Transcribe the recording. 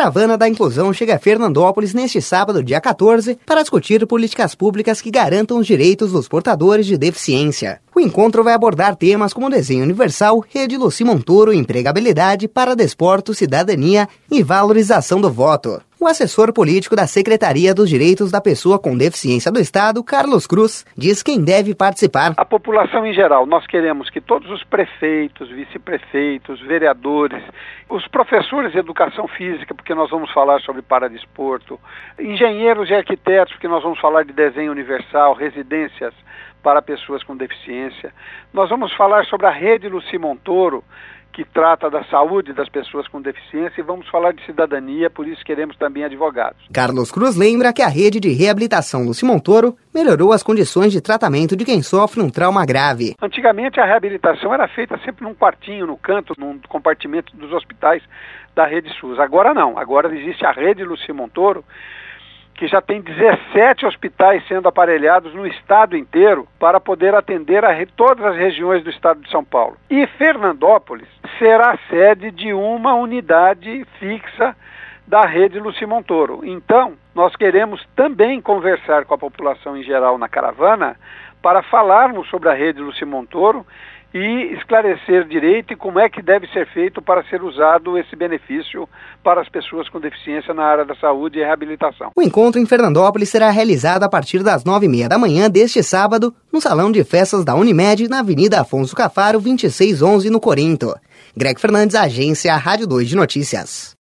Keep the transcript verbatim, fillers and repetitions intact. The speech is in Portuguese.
Caravana da Inclusão chega a Fernandópolis neste sábado, dia quatorze, para discutir políticas públicas que garantam os direitos dos portadores de deficiência. O encontro vai abordar temas como desenho universal, rede Luci Montoro, empregabilidade, paradesporto, cidadania e valorização do voto. O assessor político da Secretaria dos Direitos da Pessoa com Deficiência do Estado, Carlos Cruz, diz quem deve participar. A população em geral, nós queremos que todos os prefeitos, vice-prefeitos, vereadores, os professores de educação física, porque nós vamos falar sobre paradesporto, engenheiros e arquitetos, porque nós vamos falar de desenho universal, residências para pessoas com deficiência. Nós vamos falar sobre a rede Luci Montoro, que trata da saúde das pessoas com deficiência, e vamos falar de cidadania, por isso queremos também advogados. Carlos Cruz lembra que a rede de reabilitação Luci Montoro melhorou as condições de tratamento de quem sofre um trauma grave. Antigamente a reabilitação era feita sempre num quartinho, no canto, num compartimento dos hospitais da rede SUS. Agora não, agora existe a rede Luci Montoro, que já tem dezessete hospitais sendo aparelhados no estado inteiro para poder atender a re... todas as regiões do estado de São Paulo. E Fernandópolis será sede de uma unidade fixa da rede Luci Montoro. Então, nós queremos também conversar com a população em geral na caravana para falarmos sobre a rede Luci Montoro e esclarecer direito e como é que deve ser feito para ser usado esse benefício para as pessoas com deficiência na área da saúde e reabilitação. O encontro em Fernandópolis será realizado a partir das nove e meia da manhã deste sábado, no Salão de Festas da Unimed, na Avenida Afonso Cafaro, vinte e seis onze, no Corinto. Greg Fernandes, Agência Rádio dois de Notícias.